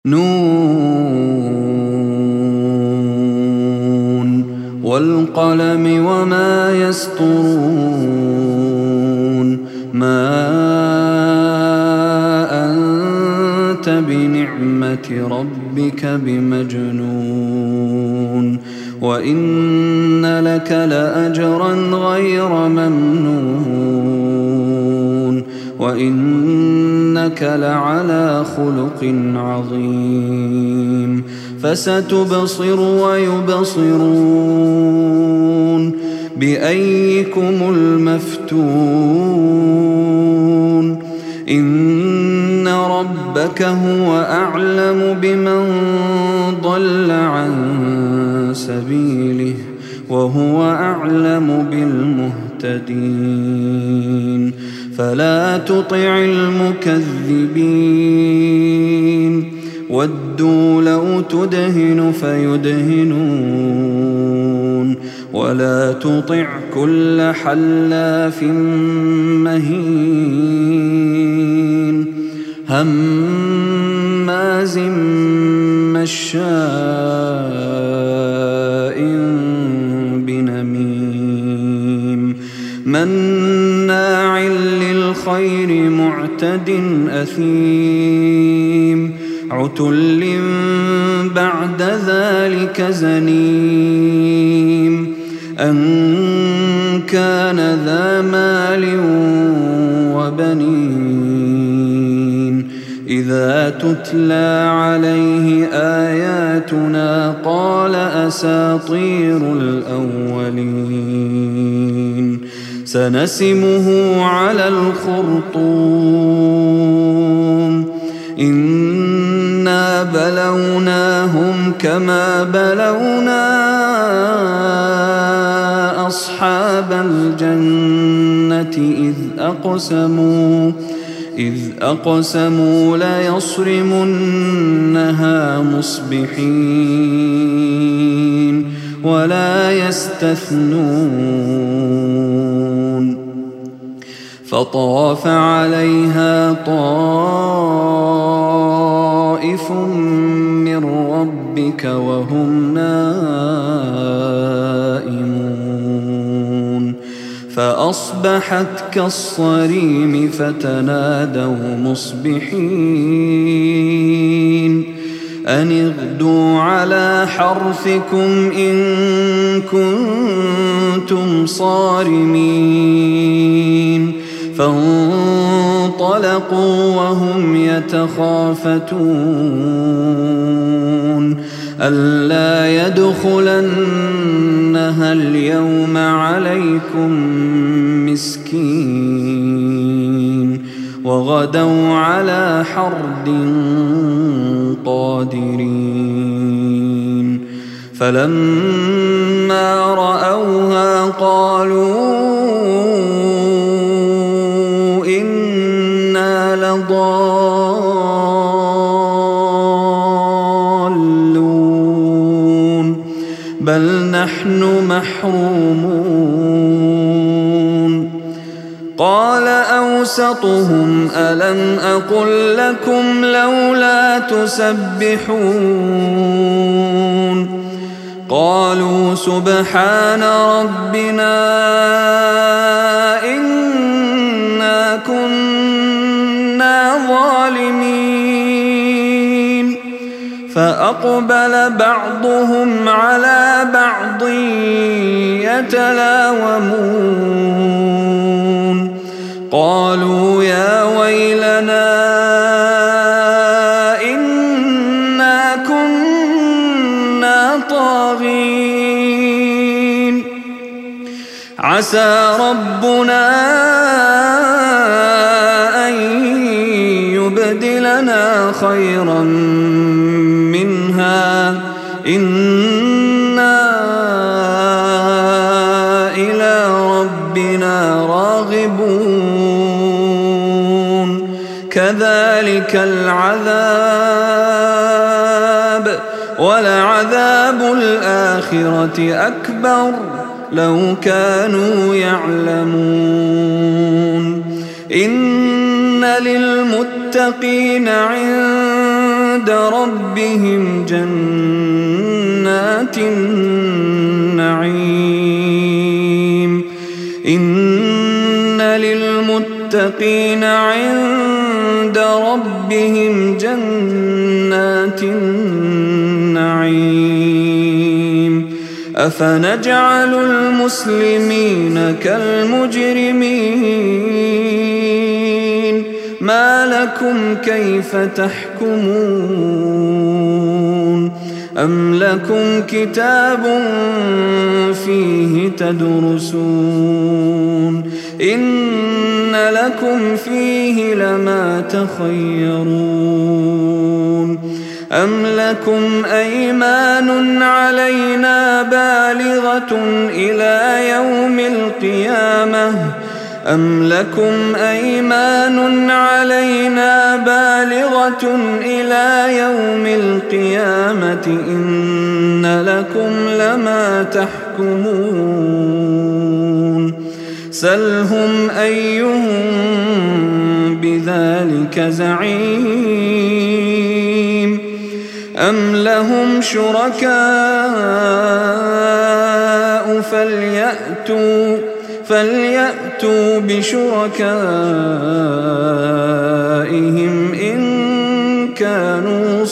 نون والقلم وما يسطرون ما أنت بنعمة ربك بمجنون وإن لك لأجرا غير ممنون وإنك لعلى خلق عظيم فستبصر ويبصرون بأيكم المفتون إن ربك هو أعلم بمن ضل عن سبيله وهو أعلم بالمهتدين فلا تطع المكذبين ودوا لو تدهن فيدهنون ولا تطع كل حلاف مهين هماز مشاء بنميم مناع للخير معتد أثيم عتل بعد ذلك زنيم أن كان ذا مال وبنين إذا تتلى عليه آياتنا قال أساطير الأولين سنسمه على الخرطوم إنا بلوناهم كما بلونا أصحاب الجنة إذ أقسموا ليصرمنها مصبحين ولا يستثنون فطاف عليها طائف من ربك وهم نائمون فأصبحت كالصريم فتنادوا مصبحين أن اغدوا على حرثكم إن كنتم صارمين فانطلقوا وهم يتخافتون ألا يدخلنها اليوم عليكم مسكين وغدوا على حرد قادرين فلما رأوها قالوا إنا لضالون بل نحن محرومون قال أوسطهم ألم أقل لكم لولا تسبحون قالوا سبحان ربنا إنا كنا ظالمين فأقبل بعضهم على بعض يتلاومون قالوا يا ويلنا إنا كنا طاغين عسى ربنا أن يبدلنا خيرا منها إنا إلى ربنا راغبون كذلك العذاب ولعذاب الآخرة أكبر لو كانوا يعلمون إن للمتقين عند عند ربهم جنات النعيم إن للمتقين عند ربهم جنات النعيم أفنجعل المسلمين كالمجرمين ما لكم كيف تحكمون أم لكم كتاب فيه تدرسون إن لكم فيه لما تخيرون أم لكم أيمان علينا بالغة إلى يوم القيامة أم لكم أيمان علينا بالغة إلى يوم القيامة إن لكم لما تحكمون سلهم أيهم بذلك زعيم أم لهم شركاء فليأتوا بشركائهم إن كانوا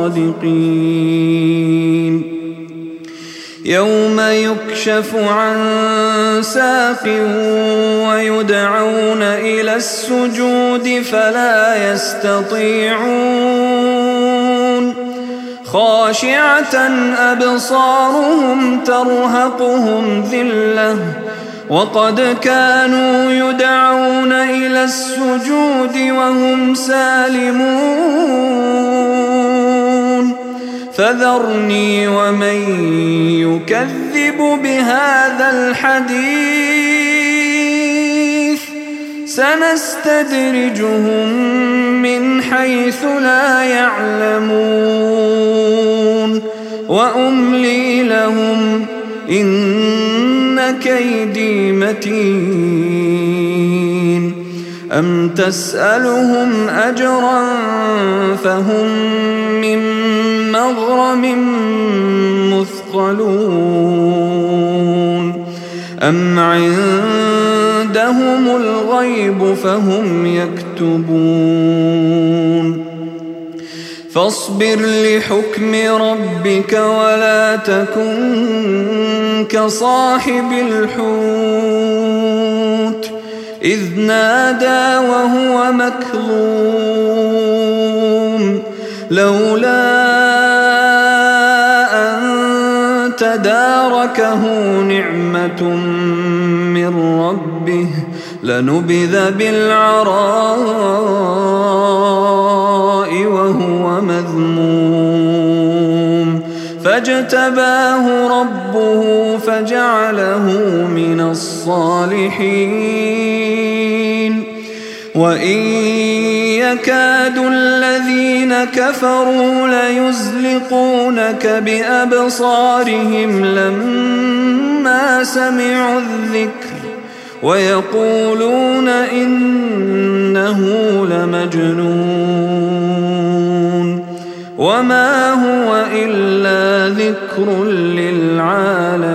صادقين يوم يكشف عن ساق ويدعون إلى السجود فلا يستطيعون خاشعة أبصارهم ترهقهم ذلة وقد كانوا يدعون إلى السجود وهم سالمون فذرني ومن يكذب بهذا الحديث سنستدرجهم من حيث لا يعلمون وأملي لهم إن كيدي متين أم تسألهم أجرا فهم من مغرم مثقلون أم عندهم الغيب فهم يكتبون فاصبر لحكم ربك ولا تكن كصاحب الحوت إذ نادى وهو مكظوم لولا أن تداركه نعمة من ربه لنبذ بالعراء وهو مذموم فاجتباه ربه فجعله من الصالحين وإن يكاد الذين كفروا ليزلقونك بأبصارهم لما سمعوا الذكر ويقولون إنه لمجنون وما هو إلا ذكر للعالمين